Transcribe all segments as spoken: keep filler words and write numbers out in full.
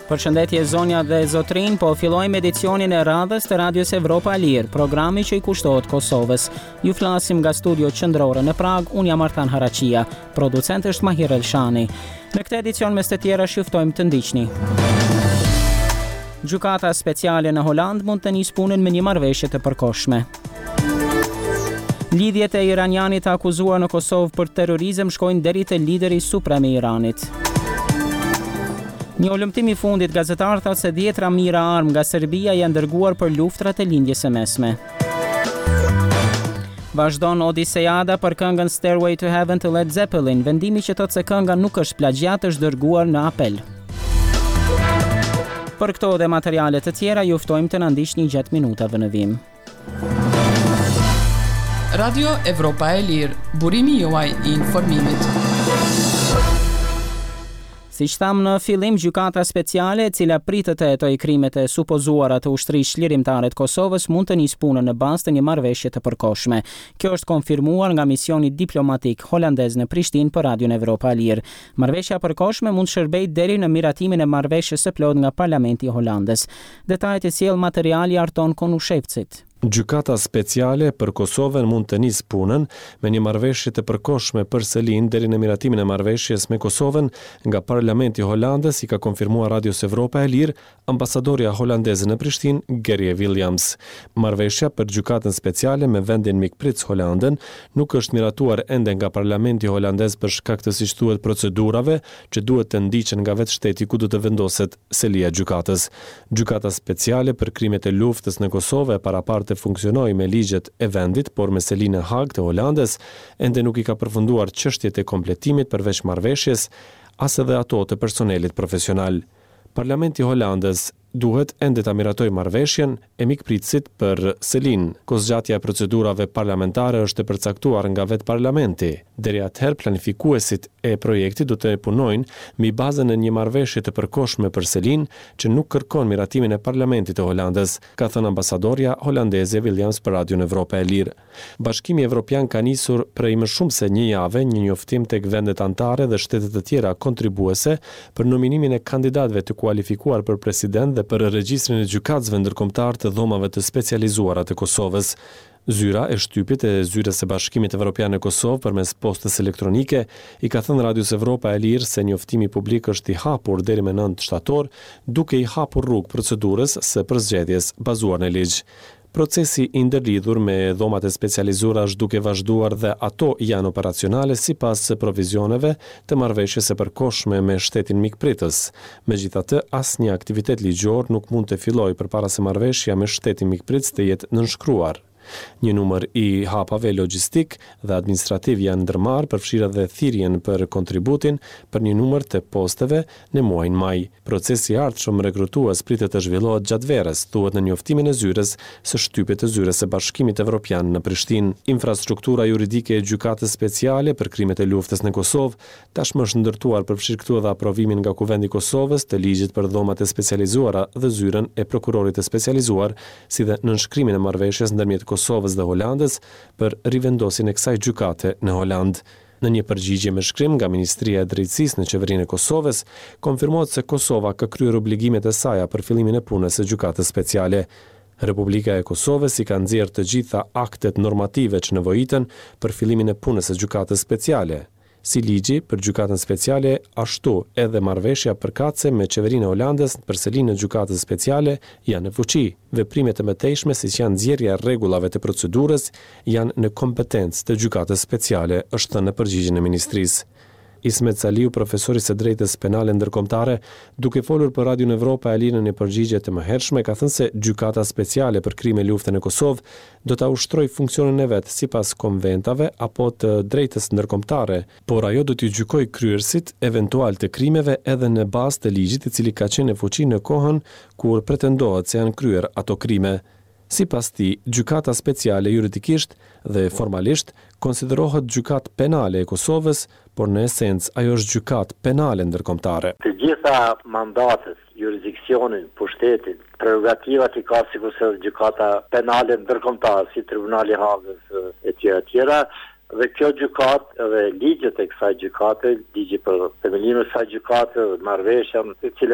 Përshëndetje zonja dhe zotrin, po fillojmë edicionin e radhës të Radios Evropa e Lirë, programi që i kushtohet Kosovës. Ju flasim nga studio qendrore në Prag, unë jam Artan Haraqia, producent është Mahir Elshani. Në këtë edicion mes të tjera shiftojmë të ndiqni. Gjykata speciale në Holand mund të nisë punën me një marrëveshje të përkohshme. Lidhjet e iranianit të akuzuar në Kosovë për terrorizëm shkojnë deri te lideri suprem i Iranit. Një ulëmtim i fundit gazetar thotë se dhjetra mijëra armë nga Serbia janë dërguar për luftrat e lindjes së mesme. Vazhdon Odisejada për këngën Stairway to Heaven të Led Zeppelin, vendimi që thotë se kënga nuk është plagjat është dërguar në apel. Për këto dhe materiale të tjera ju ftojmë të na ndiqni gjatë minutave në vim. Radio Evropa e Lirë, burimi juaj i informimit. Si që thamë në fillim, gjykata speciale, e cila pritet të hetojë krimet e supozuara të ushtrisë lirimtare të Kosovës, mund të nisë punën në bazë të një marrëveshje të përkohshme. Kjo është konfirmuar nga misioni diplomatik holandez në Prishtinë për Radion Evropa e Lirë. Marrëveshja e përkohshme mund shërbej deri në miratimin e marrëveshjes së plot nga Parlamenti holandez. Detajet e sjell materiali Arton Konushevcit. Gjykata speciale për Kosovën mund të nisë punën me një marrëveshje të përkohshme për Selin deri në miratimin e marrëveshjes me Kosovën nga Parlamenti holandez, i ka konfirmuar Radios Evropa e Lirë ambasadorja holandeze në Prishtinë, Gerje Williams. Marrëveshja për gjykatën speciale me vendin mikpritës Holandën nuk është miratuar ende nga Parlamenti holandez për shkak të siç thuhet procedurave që duhet të ndiqen nga vetë shteti ku do të vendoset selia e gjykatës. Gjykata speciale për krimet e luftës në Kosovë paraparte funksionoi me ligjet e vendit, por me selinë e Hag të Holandës ende nuk i ka përfunduar çështjet e kompletimit përveç marrëveshjes, as edhe ato të personelit profesional. Parlamenti holandez duhet ende ta miratoj marrëveshjen e mikpritësit për Selin. Kozgjatja e procedurave parlamentare është e përcaktuar nga vetë parlamenti. Deri atëherë planifikuesit e projektit do të punojnë mbi bazën e një marrëveshje të përkohshme për Selin që nuk kërkon miratimin e parlamentit të Holandës, ka thënë ambasadorja holandeze Williams për Radion Evropa e Lirë. Bashkimi Evropian ka nisur prej më shumë se një jave një njoftim tek vendet anëtare dhe shtetet të tjera kontribuese për nominimin e kandidatëve të kualifikuar për president dhe për regjistrin e gjykatësve ndërkombëtar të dhomave të specializuara të Kosovës. Zyra e shtypit e Zyrës së Bashkimit Evropian në Kosovë përmes postës elektronike i ka thënë Radios Evropa e Lirë se njoftimi publik është i hapur deri më nëntë shtator, duke i hapur rrugë procedurës së përzgjedhjes bazuar në ligj. Procesi i ndërlidhur me dhomat e specializuara është duke vazhduar dhe ato janë operacionale sipas provizioneve të marrëveshjes së përkohshme me shtetin mikpritës. Megjithatë, asnjë aktivitet ligjor nuk mund të fillojë përpara se marrëveshja me shtetin mikpritës të jetë nënshkruar. Një numër i hapave logjistik dhe administrativ janë ndërmarrë, përfshirë dhe thirrjen për kontributin për një numër të posteve në muajin maj. Procesi i ardhshëm rekrutues pritet të zhvillohet gjatë verës, thuhet në njoftimin e zyrës së shtypit të Zyrës së Bashkimit Evropian në Prishtinë. Infrastruktura juridike e gjykatës speciale për krimet e luftës në Kosovë tashmë është ndërtuar, përfshirë këtu edhe aprovimin nga Kuvendi i Kosovës të ligjit për dhomat e specializuara dhe zyrën e prokurorit të specializuar, si dhe nënshkrimin e marrëveshjes ndërmjet Kosovës dhe Holandës për rivendosjen e kësaj gjykate në Holand. Në një përgjigje me shkrim nga Ministria e Drejtësisë në Qeverinë e Kosovës, konfirmohet se Kosova ka kryer obligimet e saj për fillimin e punës së gjykatës speciale. Republika e Kosovës i ka nxjerrë të gjitha aktet normative që nevojiten për fillimin e punës së gjykatës speciale. Si ligji për gjykatën speciale, ashtu edhe marrëveshja përkatëse me Qeverinë e Holandës për selinë e gjykatës speciale janë në fuqi. Veprimet e mëtejshme, siç janë nxjerrja e rregullave të procedurës, janë në kompetencë të gjykatës speciale, është thënë në përgjigjen e ministrisë. Ismet Saliu, profesori së drejtës penale ndërkombëtare, duke folur për Radion Evropa e Lirë në një përgjigje të mëhershme, ka thënë se gjykata speciale për krime lufte në Kosovë do ta ushtrojë funksionin e vet sipas konventave apo të drejtës ndërkombëtare, por ajo do t'i gjykojë kryerësit eventual të krimeve edhe në bazë të ligjit i cili ka qenë në fuqi në kohën kur pretendohet se janë kryer ato krime. Sipas tij, gjykata speciale juridikisht dhe formalisht konsiderohet gjykatë penale e Kosovës, por në esencë ajo është gjykatë penale ndërkombëtare. Të gjitha mandatet, jurisdiksionin, pushtetin, prerogativat i ka sikurse gjykata penale ndërkombëtare, si Tribunali i Hagës e tjera tjera, dhe kjo gjykatë dhe ligjet e kësaj gjykate, ligji për themelimin e kësaj gjykate, marrëveshja e cila është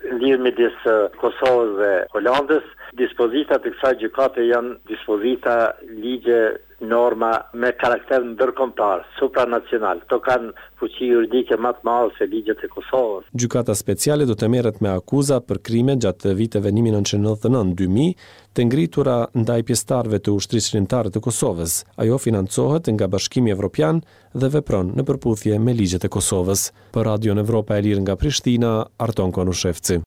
lirë midis Kosovës dhe Holandës. Dispozitat e kësaj gjykate janë dispozita ligje norma me karakter ndërkombëtar, supranacional. Këto kanë fuqi juridike më të madhe se ligjet e Kosovës. Gjykata speciale do të merret me akuza për krime gjatë viteve një mijë nëntëqind e nëntëdhjetë e nëntë deri në dy mijë, të ngritura ndaj pjesëtarëve të ushtrisë shërimtare të Kosovës. Ajo financohet nga Bashkimi Evropian dhe vepron në përputhje me ligjet e Kosovës. Për Radion Evropa e Lirë nga Prishtina, Arton Konushevci.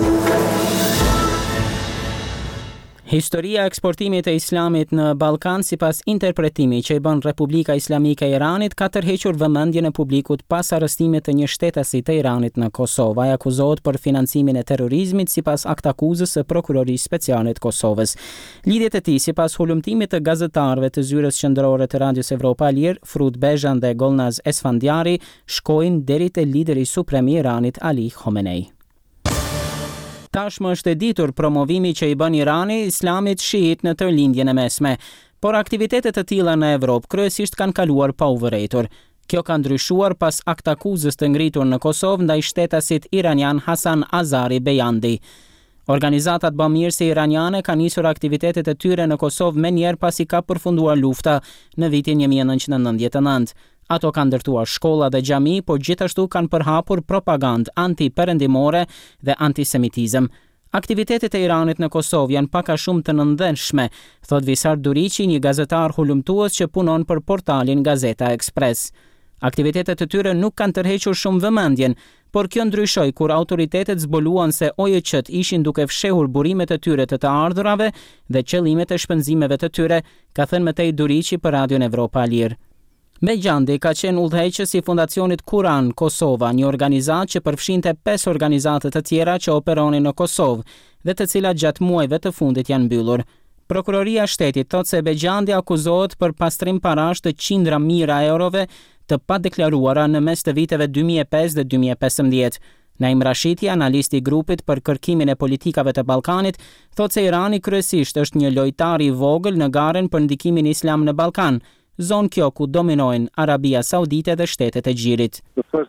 Historia e eksportimit e islamit në Ballkan sipas interpretimit që i bën Republika Islamike e Iranit ka tërhequr vëmendjen e publikut pas arrestimit të një shtetasit të Iranit në Kosovë. Ai akuzohet për financimin e terrorizmit sipas aktakuzës së Prokurorisë Speciale të Kosovës. Lidhjet e tij sipas hulumtimit të gazetarëve të zyrës qendrore të Radios Evropa e Lirë, Frut Bezhan dhe Golnaz Esfandiari, shkojnë deri te lideri suprem i Iranit Ali Khamenei. Tashmë është e ditur promovimi që i bën Irani islamit shiit në tërlindjen e mesme, por aktivitetet të tilla në Evropë kryesisht kanë kaluar pa u vërejtur. Kjo ka ndryshuar pas aktakuzës të ngritur në Kosovë ndaj shtetasit iranian Hasan Azari Bejandi. Organizatat bamirëse iraniane kanë nisur aktivitetet e tyre në Kosovë më njëherë pasi ka përfunduar lufta në vitin një mijë nëntëqind e nëntëdhjetë e nëntë. Ato kanë ndërtuar shkolla dhe xhami, por gjithashtu kanë përhapur propagandë anti-perëndimore dhe antisemitizëm. Aktivitetet e Iranit në Kosovë janë pak a shumë të nëndëshme, thot Visar Duriqi, një gazetar hulumtues që punon për portalin Gazeta Express. Aktivitetet e tyre nuk kanë tërhequr shumë vëmendjen, por kjo ndryshoi kur autoritetet zbuluan se O J Q-t ishin duke fshehur burimet e tyre të të ardhurave dhe qëllimet e shpenzimeve të tyre, ka thënë Matej Duriqi për Radion Evropa e Lirë. Bejandi ka qenë udhëheqës i Fundacionit Kuran Kosova, një organizatë që përfshinte pesë organizate të tjera që operonin në Kosovë dhe të cilat gjatë muajve të fundit janë mbyllur. Prokuroria e shtetit thotë se Bejandi akuzohet për pastrim parash të qindra mijëra eurove të padeklaruara në mes të viteve dy mijë e pesë dhe dy mijë e pesëmbëdhjetë. Naim Rashidi, analisti i grupit për kërkimin e politikave të Ballkanit, thotë se Irani kryesisht është një lojtar i vogël në garën për ndikimin islam në Ballkan, zonë kjo ku dominojnë Arabia Saudite dhe shtetet e Gjirit.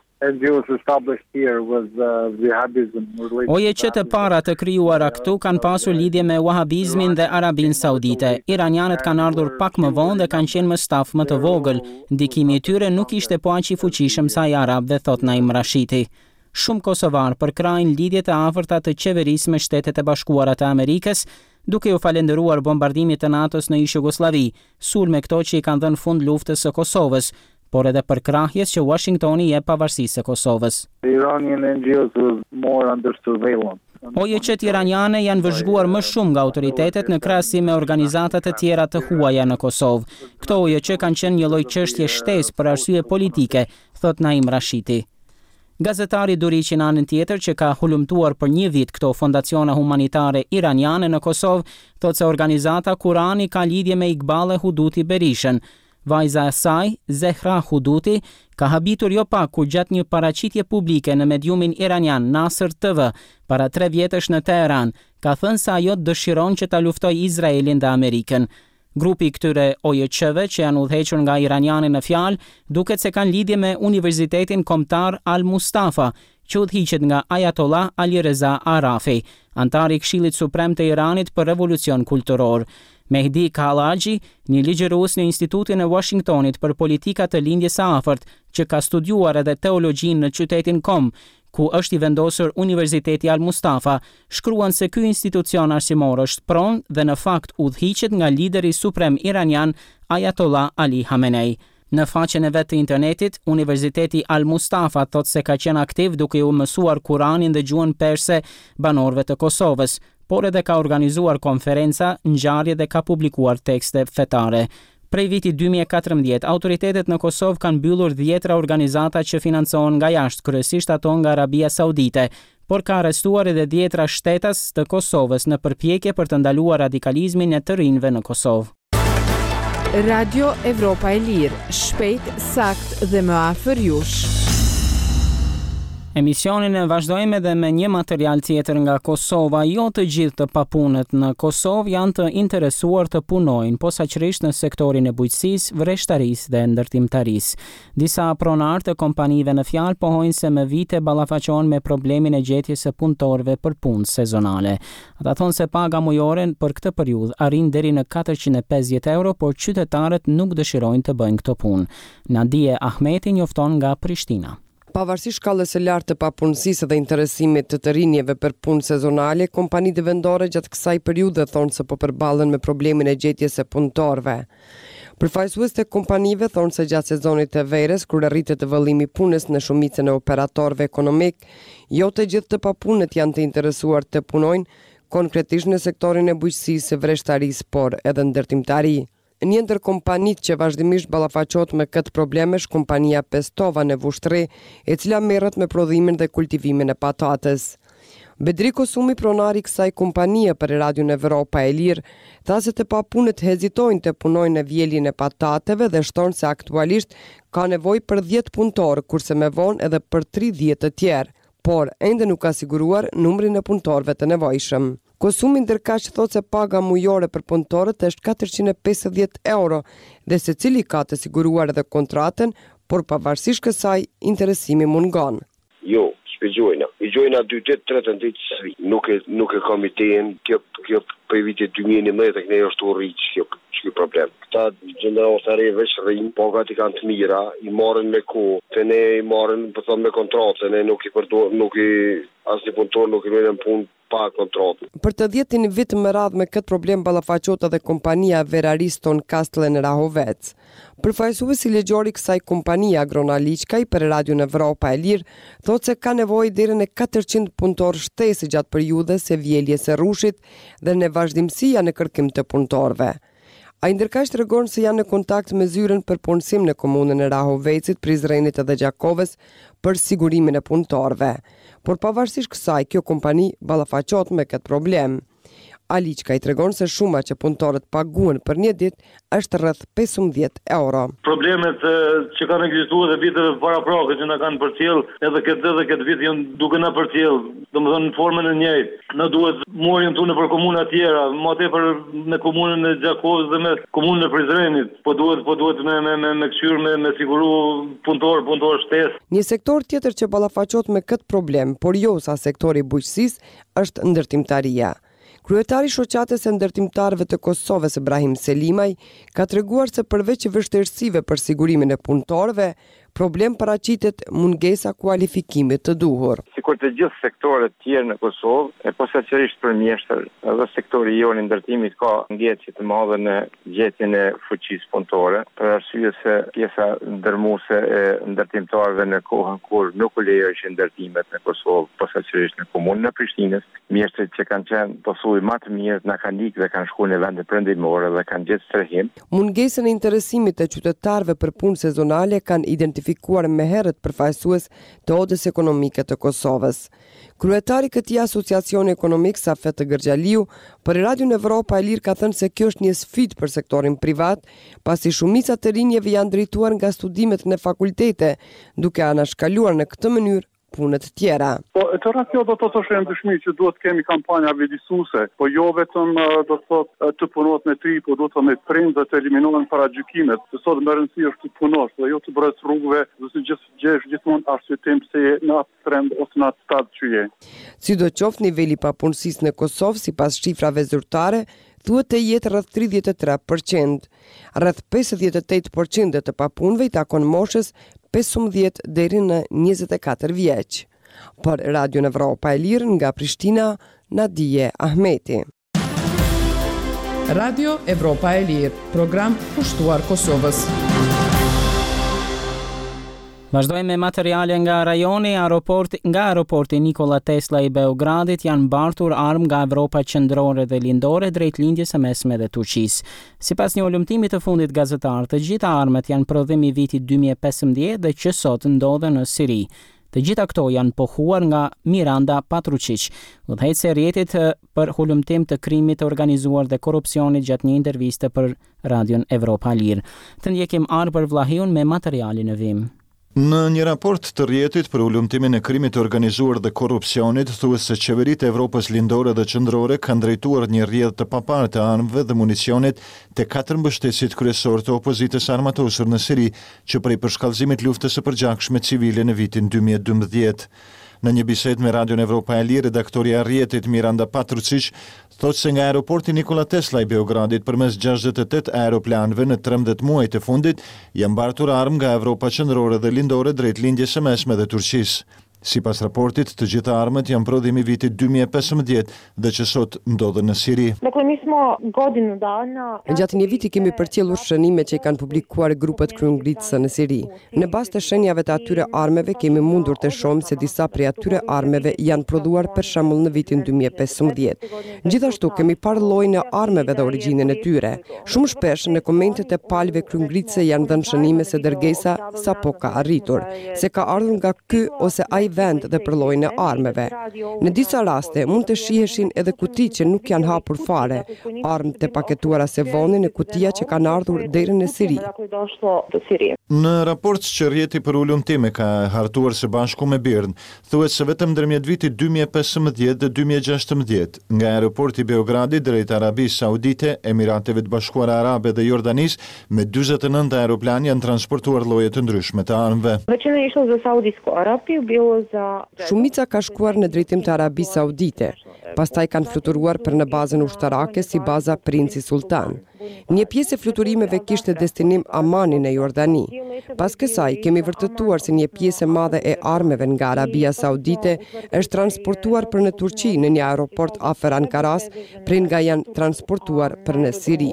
O J Q të para të krijuara këtu kanë pasur lidhje me wahabizmin dhe Arabinë Saudite. Iranianët kanë ardhur pak më vonë dhe kanë qenë më staf më të vogël. Ndikimi i tyre nuk ishte po aq i fuqishëm sa i arabëve, thot Naim Rashidi. Shumë kosovar përkrajnë lidhjet e afërta të qeverisë me Shtetet e Bashkuara të Amerikës, duke u falendëruar bombardimit të NATO-s në ish Jugosllavi, sulme këto që i kanë dhënë fund luftës së Kosovës, por edhe për krahjes që Washingtoni jep pavarësisë së Kosovës. O J Q-t iraniane janë vëzhguar më shumë nga autoritetet në krahasim me organizatat e tjera të huaja në Kosovë. Këto O J Q kanë qenë një lloj çështje shtesë për arsye politike, thot Naim Rashidi. Gazetari Duriqi në anën tjetër, që ka hulumtuar për një vit këto fondacione humanitare iraniane në Kosovë, thotë se organizata Kurani ka lidhje me Iqbal Huduti Berishën. Vajza e saj, Zehra Huduti, ka habitur jo pak kur gjatë një paraqitje publike në mediumin iranian Nasr T V para tre vjetësh në Teheran, ka thënë se ajo dëshiron që ta luftojë Izraelin dhe Amerikën. Grupi i këtyre O J Q-ve që janë udhëhequr nga iraniani në fjalë, duket se kanë lidhje me Universitetin Kombëtar Al Mustafa, që udhëhiqet nga Ayatollah Ali Reza Arafi, antar i Këshillit Suprem të Iranit për Revolucion Kulturor. Mehdi Kalaji, një ligjërues në Institutin e Washingtonit për politika të lindjes së afërt, që ka studiuar edhe teologjinë në qytetin Kom, ku është i vendosur Universiteti Al Mustafa, shkruan se ky institucion arsimor është pronë dhe në fakt udhëhiqet nga lideri suprem iranian Ayatollah Ali Khamenei. Në faqen e vet të internetit, Universiteti Al Mustafa thotë se ka qenë aktiv duke u mësuar Kuranin dhe gjuhën perse banorëve të Kosovës, por edhe ka organizuar konferenca, ngjarje dhe ka publikuar tekste fetare. Prej vitit dy mijë e katërmbëdhjetë, autoritetet në Kosovë kanë mbyllur dhjetra organizata që financohen nga jashtë, kryesisht ato nga Arabia Saudite, por ka arrestuar edhe dhjetra shtetas të Kosovës në përpjekje për të ndaluar radikalizmin e të rinjve në Kosovë. Radio Evropa e Lirë, shpejt, sakt dhe më afër jush. Emisionin e vazhdojmë edhe me një material tjetër nga Kosova. Jo të gjithë të papunët në Kosovë janë të interesuar të punojnë, posaçërisht në sektorin e bujqësisë, vreshtarisë dhe ndërtimtarisë. Disa pronarë të kompanive në fjalë pohojnë se me vite ballafaqohen me problemin e gjetjes së punëtorëve për punë sezonale. Ata thonë se paga mujore për këtë periudhë arrin deri në katërqind e pesëdhjetë euro, por qytetarët nuk dëshirojnë të bëjnë këtë punë. Nadije Ahmeti njofton nga Prishtina. Pavarësisht shkallës së lartë të papunësisë dhe interesimit të të rinjeve për punë sezonale, kompanitë vendore gjatë kësaj periudhe thonë se po përballen me problemin e gjetjes së punëtorëve. Përfaqësues të kompanive thonë se gjatë sezonit të verës, kur rritet të vëllimi punës në shumicën e operatorëve ekonomik, jo të gjithë të papunët janë të interesuar të punojnë, konkretisht në sektorin e bujqësisë, vreshtarisë, por edhe ndërtimtari. Një ndër kompanitë që vazhdimisht ballafaqohet me këtë problem është kompania Pestova në Vushtrri, e cila merret me prodhimin dhe kultivimin e patatës. Bedri Kosumi, pronari i kësaj kompanie për Radion Evropa e Lirë, tha se të papunët hezitojnë të punojnë në vjeljen e patateve dhe shton se aktualisht ka nevojë për dhjetë punëtorë, kurse më vonë edhe për tridhjetë të tjerë, por ende nuk ka siguruar numrin e punëtorëve të nevojshëm. Kosumi ndërkaq thotë se paga mujore për punëtorët është katërqind e pesëdhjetë euro dhe secili ka të siguruar edhe kontratën, por pavarësisht kësaj interesimi mungon. Jo, shpëgjojna. I gjojna dy ditë, tre ditë, nuk e nuk e kam iden, kjo kjo për vitin dy mijë e njëmbëdhjetë ne është u rrit kjo kjo problem. Këta gjenerosare veç rrin, pagat i kanë të mira, i marrin me kohë, te ne i marrin po thonë me kontratë, ne nuk i përdor, nuk i asnjë punëtor nuk i merren punë pa kontratë. Për të dhjetin vit më radh me këtë problem ballafaqohet edhe kompania Verariston Kastle në Rahovec. Përfaqësuesi ligjor i kësaj kompanie Agrona Liçkaj për Radion Evropa e Lirë thotë se ka nevojë deri në katërqind punëtorë shtesë gjatë periudhës së vjeljes së rrushit dhe në vazhdimësia në kërkim të punëtorëve. Ai ndërkaq tregon se janë në kontakt me zyrën për punësim në komunën e Rahovecit, Prizrenit dhe Gjakovës për sigurimin e punëtorëve. Por pavarësisht kësaj, kjo kompani ballafaqohet me këtë problem. Aliçka i tregon se shuma që punëtorët paguhen për një ditë është rreth pesëmbëdhjetë euro. Problemet që kanë ekzistuar dhe viteve paraprakë që na kanë përcjell, edhe këtë edhe këtë vit janë duke na përcjell, domethënë në formën e njëjtë. Na duhet morën tonë për komuna të tjera, më tepër në komunën e Gjakovës dhe me komunën e Prizrenit, po duhet po duhet me me me, me këshyr me me siguru punëtor, punëtor shtesë. Një sektor tjetër që ballafaqohet me këtë problem, por jo sa sektori i bujqësisë, është ndërtimtaria. Kryetari i shoqatës së ndërtimtarëve të Kosovës, Ibrahim Selimaj, ka treguar se përveç vështirësive për sigurimin e punëtorëve, problem paraqitet mungesa kualifikimit të duhur. Sikur të gjithë sektorët tjerë në Kosovë, e posaçërisht për mjeshtër, edhe sektori jon i ndërtimit ka ngjetje të mëdha në gjetjen e fuqisë punëtore, për arsye se pjesa ndërmuese e ndërtimtarëve në kohën kur nuk u lejoheshin ndërtimet në Kosovë, posaçërisht në komunën e Prishtinës, mjeshtrit që kanë qenë posuj më të mirë na kanë ikë dhe kanë shkuar në vende perëndimore dhe kanë gjetur strehim. Mungesën e interesimit të qytetarëve për punë sezonale kanë identifikuar më herët përfaqësues të Odës Ekonomike të Kosovës. Kryetari i këtij asociacioni ekonomik, Safet Gërxhaliu, për Radion Evropa e Lirë ka thënë se kjo është një sfidë për sektorin privat, pasi shumica të rinjeve janë drejtuar nga studimet në fakultete, duke anashkaluar në këtë mënyrë punët tjera. Po, të ratë jo do të të shemë dëshmi që duhet kemi kampanja vjedisuse, po jo vetëm do të të të punohet me tri, po do të me prind dhe të eliminohen para gjykimet, të sot më rëndësi është të punosh, dhe jo të bërës rrugëve, dhe të gjithë gjesh gjithmonë arsyetim se në atë trend ose në atë stad që je. Sidoqoftë, niveli papunësisë në Kosovë, sipas shifrave zyrtare, thuhet të jetë rreth tridhjetë e tre përqind. Rreth pesëdhjetë e tetë përqind të papunëve i takon moshës pesëmbëdhjetë deri në njëzet e katër vjeç. Për Radion Evropa e Lirë nga Prishtina, Nadije Ahmeti. Radio Evropa e Lirë, program pushtuar Kosovës. Vazhdojmë me materiale nga rajoni. Aeroporti, nga aeroporti Nikola Tesla i Beogradit janë mbartur armë nga Evropa qendrore dhe lindore drejt lindjes së mesme dhe Turqisë. Sipas një ulëmtimi të fundit gazetar, të gjitha armët janë prodhim i vitit dy mijë e pesëmbëdhjetë dhe që sot ndodhen në Siri. Të gjitha këto janë pohuar nga Miranda Patručić, udhëheqëse e rrjetit për hulumtim të krimit të organizuar dhe korrupsionit gjatë një interviste për Radion Evropa Lirë. Të ndjekim Arber Vlahiun me materialin e vim. Në një raport të rjetit për ulumtimin e krimit të organizuar dhe korrupsionit, thuhet se qeveritë e Evropës lindore dhe qendrore kanë drejtuar një rrjedhë të paparë të armëve dhe municionit te katër mbështetësit kryesor të opozitës armatosur në Siri, që prej përshkallëzimit luftës së përgjakshme civile në vitin dy mijë e dymbëdhjetë. Në një bisedë me Radion Evropa e Lirë, redaktoria e rrjetit Miranda Patrucic thotë se nga aeroporti Nikola Tesla i Beogradit përmes gjashtëdhjetë e tetë aeroplanëve në trembëdhjetë muajt e fundit janë mbartur armë nga Evropa qendrore dhe lindore drejt lindjes së mesme dhe Turqisë. Sipas raportit, të gjitha armët janë prodhim i vitit dy mijë e pesëmbëdhjetë dhe që sot ndodhen në Siri. Gjatë një viti kemi përcjellur shënime që i kanë publikuar grupet kryengritëse në Siri. Në bazë të shenjave të atyre armëve kemi mundur të shohim se disa prej atyre armëve janë prodhuar për shembull në vitin dy mijë e pesëmbëdhjetë. Gjithashtu kemi parë llojin e armëve dhe origjinën e tyre. Shumë shpesh në komentet e palëve kryengritëse janë dhënë shënime se dërgesa sapo ka arritur, se ka ardhur nga ky ose ai vend dhe për llojin e armëve. Në disa raste mund të shiheshin edhe kuti që nuk janë hapur fare, armë të paketuara se vonin në kutia që kanë ardhur deri në Siri. Në raport që rrjeti për ulumtime ka hartuar së bashku me Birn, thuhet se vetëm ndërmjet vitit dy mijë e pesëmbëdhjetë dhe dy mijë e gjashtëmbëdhjetë, nga aeroporti i Beogradit drejt Arabisë Saudite, Emirateve të Bashkuara Arabe dhe Jordanisë, me dyzet e nëntë aeroplan janë transportuar lloje të ndryshme të armëve. Shumica ka shkuar në drejtim të Arabisë Saudite, pastaj kanë fluturuar për në bazën ushtarake si baza Princi Sultan. Një pjesë e fluturimeve kishte destinim Amani në Jordani. Pas kësaj kemi vërtetuar se një pjesë e madhe e armëve nga Arabia Saudite është transportuar për në Turqi në një aeroport afër Ankaras, prej nga janë transportuar për në Siri.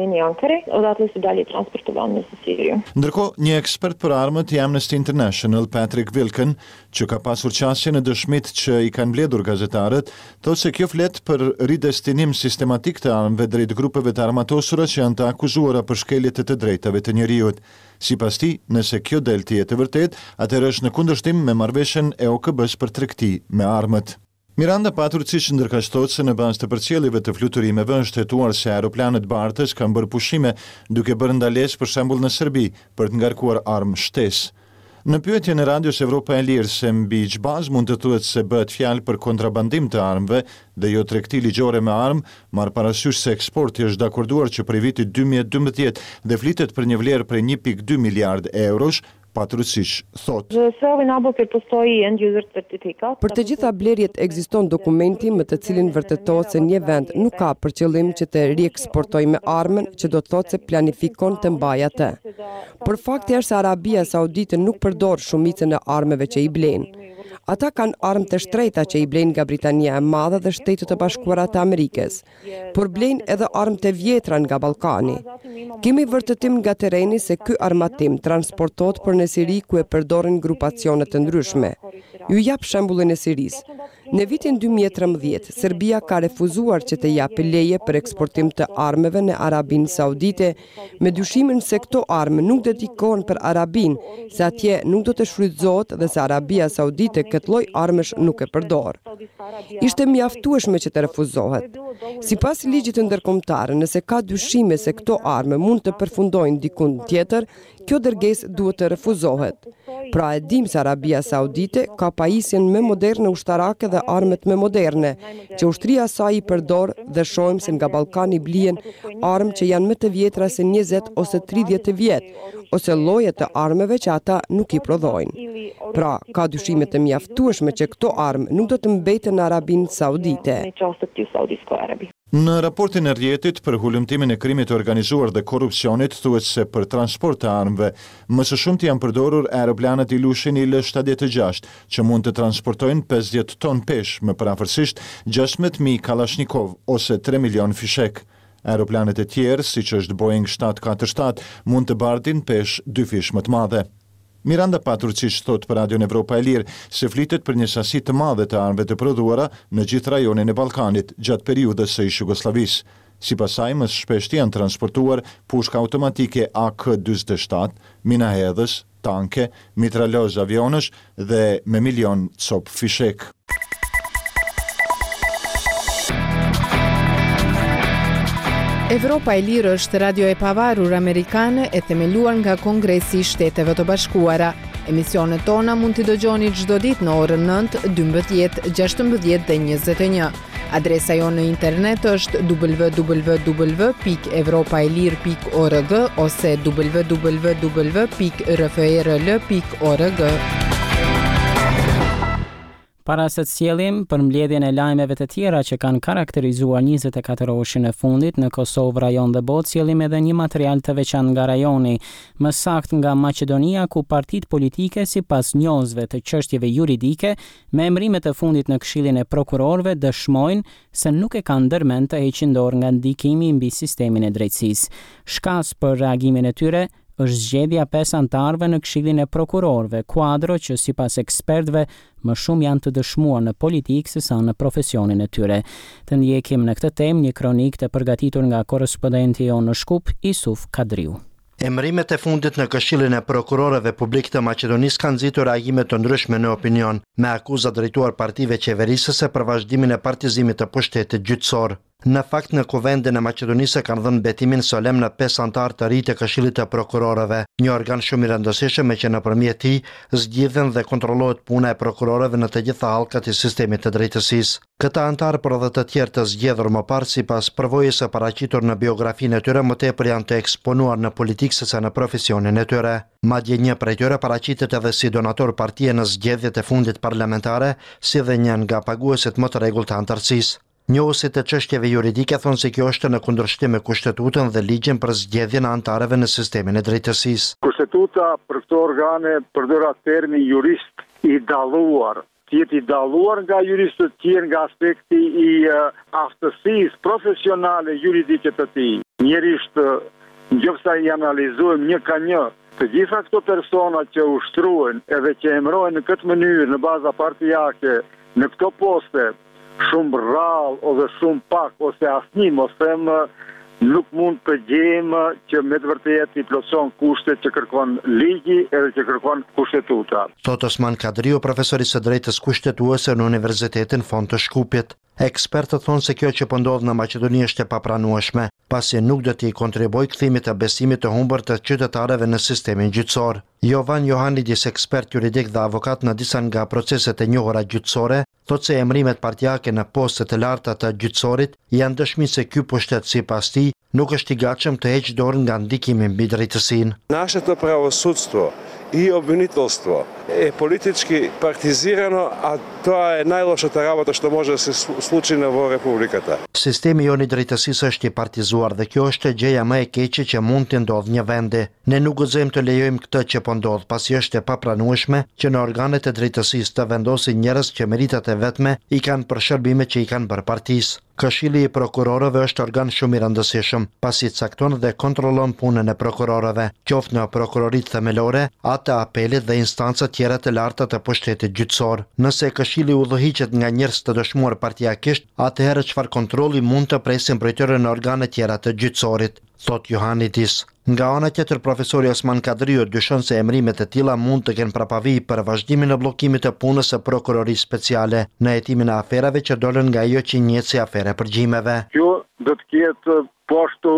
Ndërkohë, një ekspert për armët i Amnesty International, Patrick Wilken, që ka pasur qasje në dëshmit që i kanë mbledhur gazetarët, thotë se kjo flet për ridestinim sistematik të armëve drejt grupeve të armatosura që janë të akuzuara për shkeljet e të drejtave të njeriut. Sipas tij, nëse kjo del të jetë e vërtet, atëherë është në kundërshtim me marrëveshjen e O K B-s për tregti me armët. Miranda Patrucic ndërkaq se në bazë të përcjelljeve të fluturimeve është hetuar se aeroplanët bartës kanë bërë pushime duke bërë ndalesë për shembull në Serbi për të ngarkuar armë shtesë. Në pyetje në Radios Evropa e Lirë se mbi ç'bazë mund të thuhet se bëhet fjalë për kontrabandim të armëve dhe jo tregti ligjore me armë, marr parasysh se eksporti është dakorduar që prej vitit dy mijë e dymbëdhjetë dhe flitet për një vlerë prej një pikë dy miliard eurosh, Patrucic thot. Për të gjitha blerjet ekziston dokumenti me të cilin vërtetohet se një vend nuk ka për qëllim që të rieksportojë me armën, që do të thotë se planifikon të mbajë atë. Por fakti është se Arabia Saudite nuk përdor shumicën e armëve që i blen. Ata kanë armë të shtrejta që i blen nga Britania e Madhe dhe Shtetet e Bashkuara të Amerikës, por blen edhe armë të vjetra nga Ballkani. Kemi vërtetim nga tereni se ky armatim transportohet për në Siri ku e përdorin grupacione të ndryshme. Ju jap shembullin e Sirisë. Në vitin dy mijë e trembëdhjetë, Serbia ka refuzuar që të japë leje për eksportim të armëve në Arabinë Saudite, me dyshimin se këto armë nuk dedikohen për Arabinë, se atje nuk do të shfrytëzohet dhe se Arabia Saudite këtë lloj armësh nuk e përdor. Ishte mjaftueshme që të refuzohet. Sipas ligjit ndërkombëtar, nëse ka dyshime se këto armë mund të përfundojnë dikund tjetër, kjo dërgesë duhet të refuzohet. Pra e dim se Arabia Saudite ka pajisjen më moderne ushtarake dhe armët më moderne, që ushtria saj i përdor dhe shohim se nga Ballkani blien armë që janë më të vjetra se njëzet ose tridhjetë vjet, ose lloje të armëve që ata nuk i prodhojnë. Pra, ka dyshime të mjaftueshme që këto armë nuk do të mbeten në Arabinë Saudite. Në raportin e rrjetit për hulumtimin e krimit të organizuar dhe korrupsionit thuhet se për transport të armëve më së shumti janë përdorur aeroplanet i lushin I L shtatëdhjetë e gjashtë që mund të transportojnë pesëdhjetë ton peshë, më parafërsisht gjashtëdhjetë mijë Kalashnikov ose tre milion fishek. Aeroplanet e tjerë, siç është Boeing shtatë katër shtatë, mund të bardhin peshë dy fish më të madhe. Miranda Patrucic thot për Radion Evropa e Lirë se flitet për një sasi të madhe të armëve të prodhuara në gjithë rajonin e Ballkanit gjatë periudhës së Jugosllavisë. Sipas saj, më shpesh janë transportuar pushka automatike A K njëzet e shtatë, mina hedhës, tanke, mitralozë avionësh dhe me milion copë fishek. Evropa e Lirë është radio e pavarur amerikane e themeluar nga Kongresi I Shteteve të Bashkuara. Emisionet tona mund t'i dëgjoni çdo ditë në orën nëntë, dymbëdhjetë, gjashtëmbëdhjetë dhe njëzet e një. Adresa jonë në internet është w w w pikë evropaelir pikë org ose w w w pikë r f e r l pikë org. Para se të sjellim për mbledhjen e lajmeve të tjera që kanë karakterizuar njëzet e katër orëshin e fundit në Kosovë, rajon dhe botë, sjellim edhe një material të veçantë nga rajoni, më saktë nga Maqedonia, ku partitë politike sipas njohësve të çështjeve juridike me emrimet e fundit në Këshillin e Prokurorëve dëshmojnë se nuk e kanë ndërmend të heqin dorë nga ndikimi mbi sistemin e drejtësisë. Shkas për reagimin e tyre është zgjedhja pesë anëtarëve në Këshillin e Prokurorëve, kuadro që sipas ekspertëve më shumë janë të dëshmuar në politikë se sa në profesionin e tyre. Të ndjekim në këtë temë një kronikë të përgatitur nga korrespondenti jonë në Shkup, Isuf Kadriu. Emrimet e fundit në Këshillin e Prokurorëve Publik të Maqedonisë kanë nxitur reagime të ndryshme në opinion, me akuza drejtuar partive qeverisëse për vazhdimin e partizimit të pushtetit gjyqësor. Në fakt, në Kuvendin e Maqedonisë kanë dhënë betimin solem në pesë anëtarë të ri të Këshillit të Prokurorëve, një organ shumë i rëndësishëm që nëpërmjet tij zgjidhen dhe kontrollohet puna e prokurorëve në të gjitha hallkat e sistemit të drejtësisë. Këta anëtarë, por edhe të tjerë të zgjedhur më parë sipas përvojës së paraqitur në biografinë e tyre, më tepër janë të eksponuar në politikë sesa në profesionin e tyre. Madje një prej tyre paraqitet edhe si donator partie në zgjedhjet e fundit parlamentare, si dhe një nga paguesit më të rregullt të antarësisë. Njohësit të çështjeve juridike thonë se kjo është në kundërshtim me Kushtetutën dhe ligjin për zgjedhjen e anëtarëve në sistemin e drejtësisë. Kushtetuta për këto organe përdor termin jurist i dalluar, të jetë i dalluar nga juristët të tjerë nga aspekti i uh, aftësisë profesionale juridike të tij. Njërisht, nëse i analizojmë një ka një, të gjitha këto persona që ushtrohen edhe që emërohen në këtë mënyrë në baza partijake në këto poste, shumë rrallë ose shumë pak ose asnjë, mos them, nuk mund të gjejmë që me të vërtetë i plotëson kushtet që kërkon ligji edhe që kërkon kushtetuta. Thot Osman Kadriu, profesor i së drejtës kushtetuese në Universitetin Fond të Shkupit. Ekspertët thonë se kjo që po ndodh në Maqedoni është e papranueshme, pasi nuk do t'i kontribuojë kthimit të besimit të humbur të qytetarëve në sistemin gjyqësor. Jovan Johanidis, ekspert juridik dhe avokat në disa nga proceset e njohura gjyqësore, thot se emrimet partijake në postet e larta të gjyqësorit janë dëshmi se ky pushtet sipas tij nuk është i gatshëm të heqë dorë nga ndikimi mbi drejtësinë. Нашето правосудство и обвинителство е политички партизирано, а тоа е најлошата работа што може да се случи во Републиката. Sistemi jon i drejtësisë është i partizuar dhe kjo është gjëja më e keqe që mund të ndodhë një vendi. Ne nuk guxojmë të lejojmë këtë që po ndodh, pasi është e papranueshme që në organet e drejtësisë të vendosin njerëz që meritat e vetme i kanë për shërbimet që i kanë bërë partisë. Këshilli i prokurorëve është organ shumë i rëndësishëm, pasi cakton dhe kontrollon punën e prokurorëve, qoftë në prokuroritë themelore, atë të apelit dhe instancat tjera të larta të pushtetit gjyqësor. Nëse këshilli udhëhiqet nga njerëz të dëshmuar partijakisht, atëherë çfarë kontrolli mund të presin prej tyre në organe tjera të gjyqësorit, thot Johanidis. Nga ana tjetër, profesori Osman Kadriu dyshon se emrimet e tilla mund të kenë prapavi për vazhdimin e bllokimit të punës së prokurorisë speciale në hetimin e aferave që dolën nga ajo që njihet si afere përgjimeve. Kjo do të ketë poshtu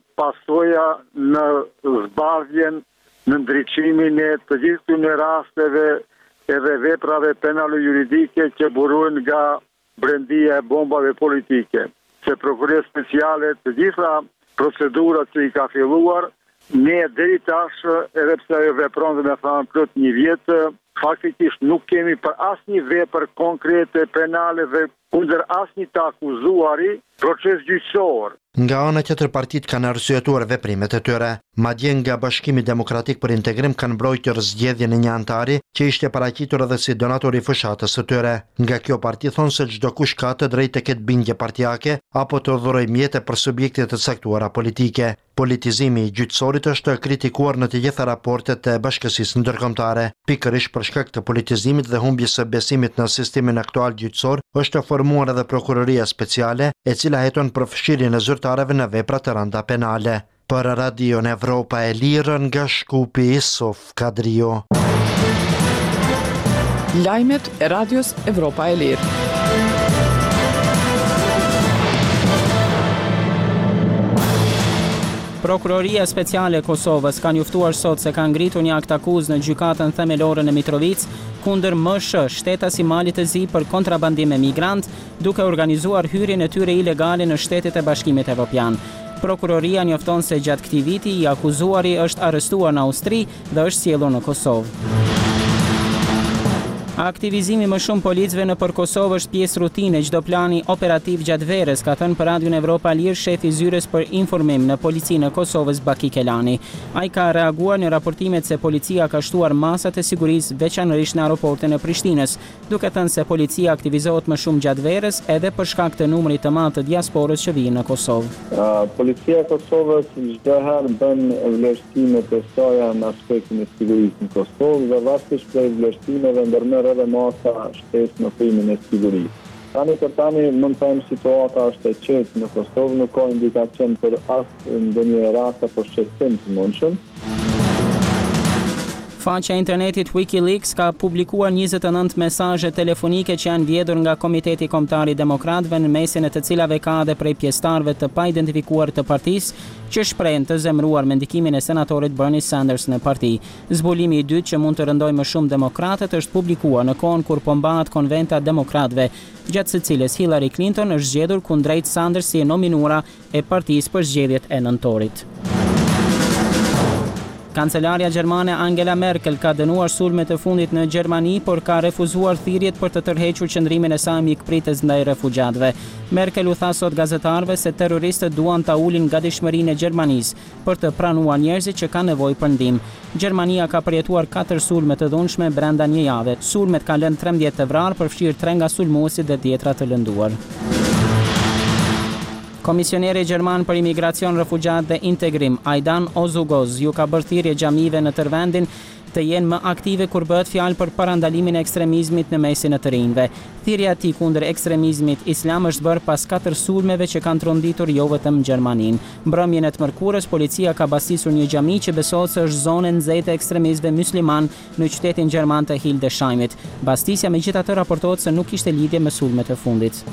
pasoja në zbardhjen, në ndriçimin e të gjithë këtyre rasteve edhe veprave penale juridike që burojnë nga brendia e bombave politike. Se prokuroria speciale të gjitha procedurat që i ka filluar, ne deri tash, edhe pse ajo vepron dhe me thanë plot një vjet, faktikisht nuk kemi për asnjë vepër konkrete penale dhe kundër asnjë të akuzuari proces gjyqësor. Nga ana tjetër, partitë kanë arsyetuar veprimet e tyre. Madje nga Bashkimi Demokratik për Integrim kanë mbrojtur zgjedhjen e një antari që ishte paraqitur edhe si donator i fushatës së tyre. Nga kjo parti thonë se çdo kush ka të drejtë të ketë bindje partijake apo të udhërojë mjete për subjekte të caktuara politike. Politizimi i gjyqësorit është kritikuar në të gjitha raportet e bashkësisë ndërkombëtare. Pikërisht për shkak të politizimit dhe humbjes së besimit në sistemin aktual gjyqësor, është formuar edhe prokuroria speciale, e cila heton përfshirjen e zyrtarëve në vepra të rënda penale. Për Radion Evropa e Lirë, nga Shkupi, Isuf Kadriu. Lajmet e Radios Evropa e Lirë. Prokuroria Speciale e Kosovës ka njoftuar sot se ka ngritur një akt akuzë në gjykatën themelore në Mitrovic kundër M S H, shteta si Malit të Zi për kontrabandim me migrant, duke organizuar hyrjen e tyre ilegale në Shtetet e Bashkimit Evropian. Prokuroria njofton se gjatë këtij viti i akuzuari është arrestuar në Austri dhe është sjellur në Kosovë. Aktivizimi më shumë policëve në për Kosovë është pjesë rutine çdo plani operativ gjatë verës, ka thënë për Radion Evropa Lir shefi i zyres për informim në policinë e Kosovës Baki Kelani. Ai ka reaguar në raportimet se policia ka shtuar masat e sigurisë veçanërisht në aeroportin e Prishtinës, duke thënë se policia aktivizohet më shumë gjatë verës edhe për shkak të numrit të madh të diasporës që vijnë në Kosovë. Uh, policia e Kosovës çdo herë bën vlerësime të soja në aspektin e sigurisë në Kosovë dhe varësisht prej vlerësimeve ndërmerr edhe masa shtesë në primin e sigurisë. Tani për tani mund të them situata është e qetë në Kosovë, nuk ka indikacion për asë ndonjë rast apo shqetësim të mundshëm. Faqja e internetit Wikileaks ka publikuar njëzet e nëntë mesazhe telefonike që janë vjedhur nga Komiteti Kombëtar i Demokratëve, në mesin e të cilave ka edhe prej pjesëtarëve të pa identifikuar të partisë, që shprehen të zemëruar me ndikimin e senatorit Bernie Sanders në parti. Zbulimi i dytë që mund të rëndojë më shumë demokratët është publikuar në kohën kur po mbahet konventa demokratëve, gjatë së cilës Hillary Clinton është zgjedhur kundrejt Sanders si e nominuara e partisë për zgjedhjet e nëntorit. Kancelaria gjermane Angela Merkel ka dënuar sulmet e fundit në Gjermani, por ka refuzuar thirrjet për të tërhequr qëndrimin e saj mikpritës ndaj refugjatëve. Merkel u tha sot gazetarëve se terroristët duan ta ulin gatishmërinë e Gjermanisë për të pranuar njerëzit që kanë nevojë për ndihmë. Gjermania ka përjetuar katër sulme të dhunshme brenda një jave. Sulmet kanë lënë trembëdhjetë të vrarë, përfshirë tre nga sulmuesit dhe dhjetra të lënduar. Komisioneri Gjerman për Imigracion, Refugjat dhe Integrim, Aidan Ozugoz, ju ka bërë thirrje xhamive në tërë vendin të jenë më aktive kur bëhet fjalë për parandalimin e ekstremizmit në mesin e të rinjve. Thirrja e tij kundër ekstremizmit islam është bërë pas katër sulmeve që kanë tronditur jo vetëm Gjermaninë. Mbrëmjen e të mërkurës, policia ka bastisur një xhami që besohet se është zonë e nxehtë e ekstremistëve musliman në qytetin gjerman të Hildesheimit. Bastisja megjithatë raportohet se nuk kishte lidhje me sulmet e fundit.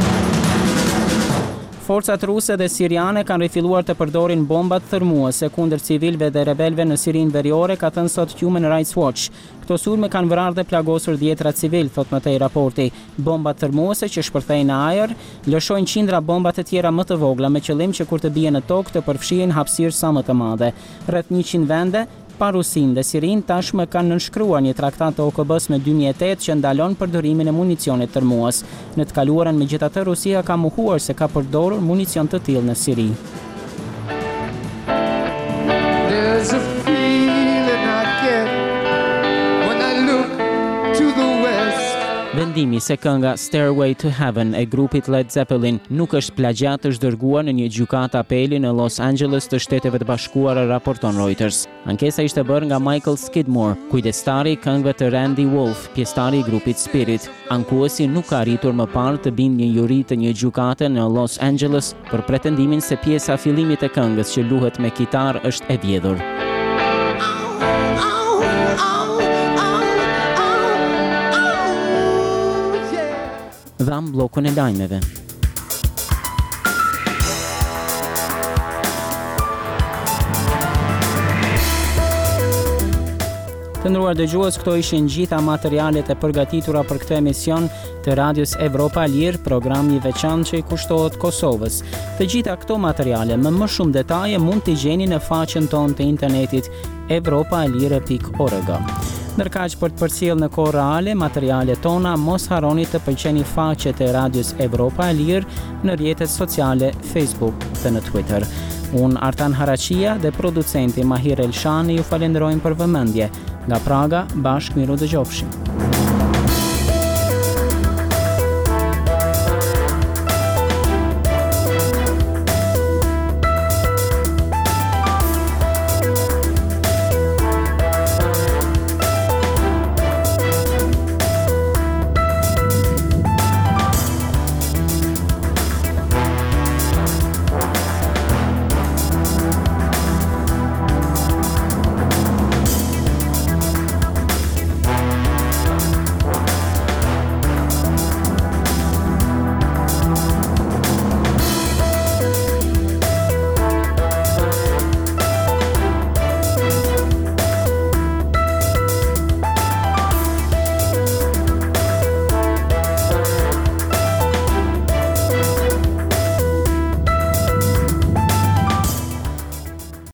Forcat ruse dhe siriane kanë rifilluar të përdorin bombat thërmuese kundër civilëve dhe rebelëve në Sirinë Veriore, ka thënë sot Human Rights Watch. Këto sulme kanë vrarë dhe plagosur dhjetra civil, thot më tej raporti. Bombat thërmuese që shpërthejnë në ajër lëshojnë qindra bomba të tjera më të vogla me qëllim që kur të bien në tokë të përfshihen hapësirë sa më të madhe. Rreth njëqind vende pa Rusinë dhe Sirinë tashmë kanë nënshkruar një traktat të O K B-s me dy mijë e tetë që ndalon përdorimin e municionit tërmues. Në të kaluarën megjithatë Rusia ka mohuar se ka përdorur municion të tillë në Siri. There's a feeling I get when I look to the west. Vendimi se kënga Stairway to Heaven e grupit Led Zeppelin nuk është plagjat është dërguar në një gjykatë apeli në Los Angeles të Shteteve të Bashkuara, raporton Reuters. Ankesa ishte bërë nga Michael Skidmore, kujdestari i këngëve të Randy Wolf, pjesëtari i grupit Spirit. Ankuesi nuk ka arritur më parë të bindë një juri të një gjykate në Los Angeles për pretendimin se pjesa fillimit e këngës që luhet me kitar është e vjedhur. Dham bllokun e lajmeve. Të nderuar dëgjues, këto ishin gjitha materialet e përgatitura për këtë emision të Radios Evropa Lir, programi i veçantë që i kushtohet Kosovës. Të gjitha këto materiale me më shumë detaje mund t'i gjeni në faqen tonë të internetit evropalire pikë org. Ndërkaq për të përcjellë në kohë reale materialet tona, mos harroni të pëlqeni faqet e Radios Evropa Lir në rrjetet sociale Facebook dhe në Twitter. Unë Artan Haraqia dhe producenti Mahir Elshani ju falenderojmë për vëmendje. Nga Praga, bashkë miru dëgjofshim.